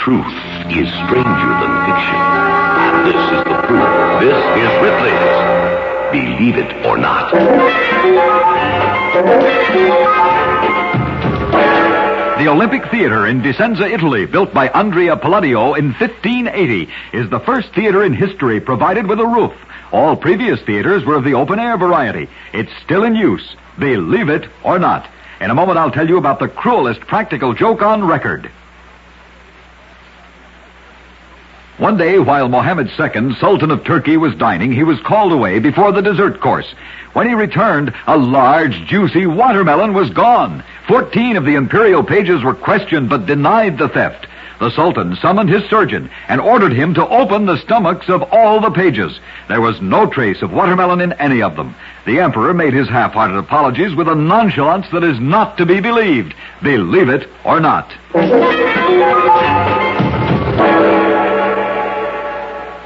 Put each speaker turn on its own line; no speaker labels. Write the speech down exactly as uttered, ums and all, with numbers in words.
Truth is stranger than fiction. And this is the proof. This is Ripley's Believe It or Not.
The Olympic Theater in Vicenza, Italy, built by Andrea Palladio in fifteen eighty, is the first theater in history provided with a roof. All previous theaters were of the open-air variety. It's still in use. Believe it or not. In a moment, I'll tell you about the cruelest practical joke on record. One day, while Mohammed the Second, Sultan of Turkey, was dining, he was called away before the dessert course. When he returned, a large, juicy watermelon was gone. Fourteen of the imperial pages were questioned but denied the theft. The Sultan summoned his surgeon and ordered him to open the stomachs of all the pages. There was no trace of watermelon in any of them. The emperor made his half-hearted apologies with a nonchalance that is not to be believed. Believe it or not.